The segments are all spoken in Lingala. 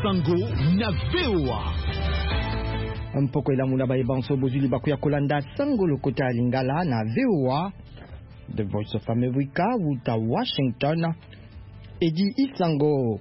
Isango na VOA. Mpoko ilamuna ba ebanso bozuli bakuya kolanda sango lokota lingala na VOA. The Voice of America wuta Washington. Edi Isango.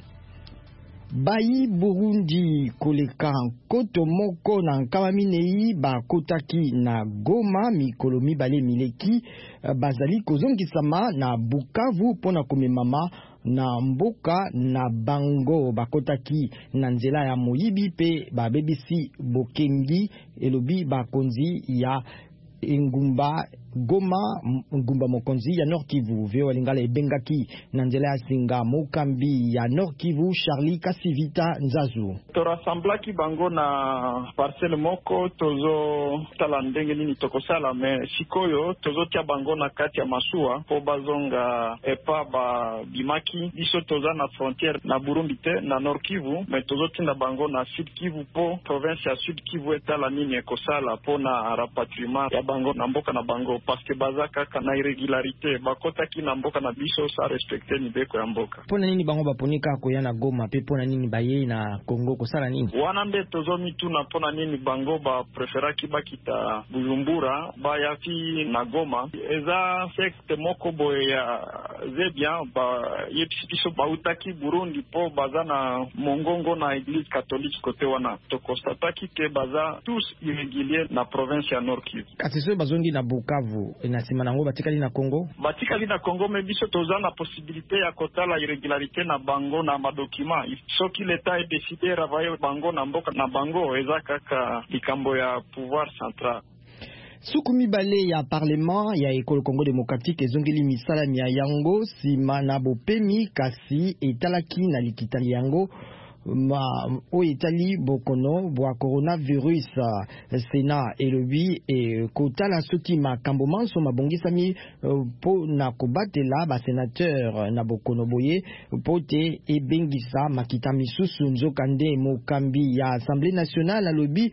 Bayi Burundi koleka koto moko na nkamaminei ba kotaki na Goma mikolo mibale mileki bazali kozongisama na Bukavu pona komemama na mboka na bango bakotaki na nzela ya moyibi pe babebisi bokengi elobi bakonzi ya Ngumba Goma Ngumba mokonzi ya Nord Kivu veo lingala ebengaki na nzela ya singa mokambi ya Nord Kivu Charlie Kasivita Nzazu to rassemblaki bango na parcelle moko tozo tala ndenge nini tokosala me sikoyo tozo tia bango na kati ya masuwa po bazonga epa ba bimaki biso toza na frontière na Burundi te na Nord Kivu me tozo tinda bango na Sud Kivu po province ya Sud Kivu etala nini ekosala po na rapatriement ya bango na mboka na bango parce que bazaka kana irregularité bakotaki na mboka na biso sa respecter nibeko ya mboka. Pona nini bango baponika koya na Goma pe pona nini baye na Congo kosala nini? Wana nde tozomi tuna pona nini bango ba preferaki bakita Bujumbura bayaki na Goma eza secte moko boye ya zebia ba yepisiso bautaki Burundi po baza na mongongo na Église catholique kote wana tokostataki ke baza tous irréguliers na province ya Nord Kivu. Kasiso bazongi na Bukavu na sima nango batikali na Congo? Batikali na Congo me biso toza na possibilité ya kotala irrégularité na bango na madokima soki l'État est décidé ravailler bango na mboka na bango eza kaka likambo ya pouvoir central. Sukumi bale ya parlement ya ekolo Congo démocratique ezongeli misala ya yango sima na bopemi kasi etalaki na likitali yango o etali bokono bwa coronavirus Sena elobi kotala soki makambo manso mabongisami po na kobatela ba sénateur na bokono boye pote ebengisa makita misusu nzokande mokambi ya Assemblée nationale alobi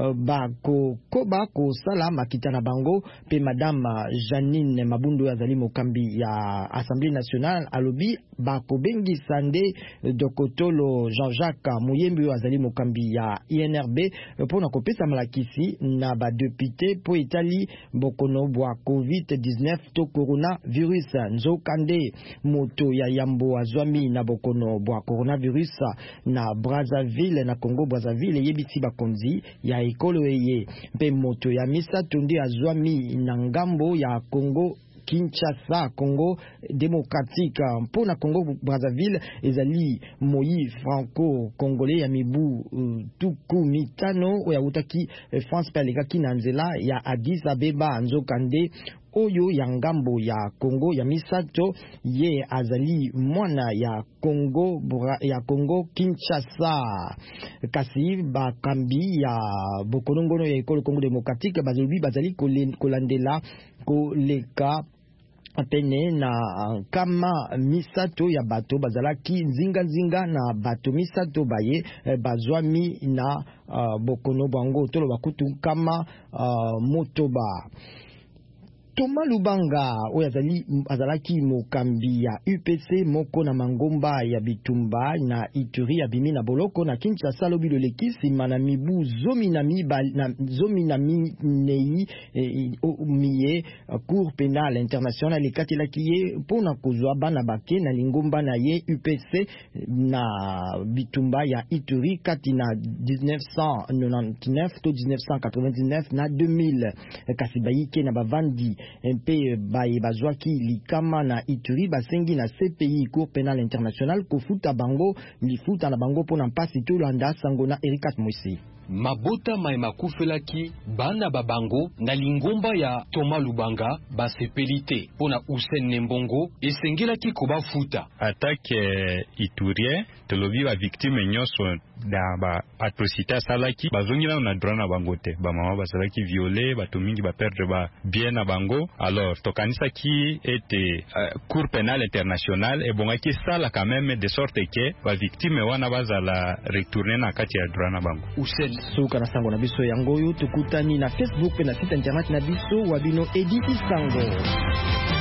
koba kosala makita na bango pe madame Janine Mabundu azali mokambi ya Assemblée nationale alobi bakobengisa nde Dokotolo Jean-Jacques Muyembi azali mokambi ya INRB pona kopesa malakisi na ba député po etali bokono bwa COVID-19 to coronavirus nzokande moto ya yambo azwami na bokono bwa coronavirus na Brazzaville na Congo Brazzaville yebisi bakonzi ya ekolo eye pe moto ya misato ndi azwami na ngambo ya Congo Kinshasa, Congo démocratique mpona Congo Brazzaville ezali Moyi franco-congolais ya mibu tuku mitano oya utaki France pelekaki na nzela ya Addis Abeba nzokande oyo ya ngambo ya Congo ya misato ye azali mwana ya Congo Kinshasa kasi bakambi ya bokonongono ya ekolo Congo démocratique bazali kolandela koleka apene na kama misato ya bato bazalaki nzinga na bato misato baye bazwami na bokono bango tolo bakutu kama motoba. Thomas Lubanga oyo azalaki mokambi ya UPC moko na mangomba ya bitumba na Ituri ya bimi na boloko na Kinshasa lobi lolekisi mana mibu zomi na minei miye Cour pénale internationale ekatelaki ye pona kozwa bana bake na lingomba na ye UPC na bitumba ya Ituri kati na 1999 to 1999 na 2000 kasi bayike na bavandi mpe baye bazwaki likama na Ituri basengi na CPI Cour pénale internationale kofuta bango lifuta na bango pona mpasi tolanda sango na Ericat Moisi. Mabota makufelaki bana babango na lingomba ya Thomas Lubanga basepelite pona Hussein Nembongo esengelaki kobafuta attaque iturien tolobi ba victime nyoso da ba atrocité salaki bazongina na droit na bango te ba mama basalaki violer bato mingi ba perdre ba bien na bango alors tokanisa ki était Cour pénale internationale et bongaki sala quand même de sorte que ba victime wana bazala retourner na kati ya droit na bango. Suka na sango na biso yango yo tukutani na Facebook pe na site internet na biso wabino Edi Isango.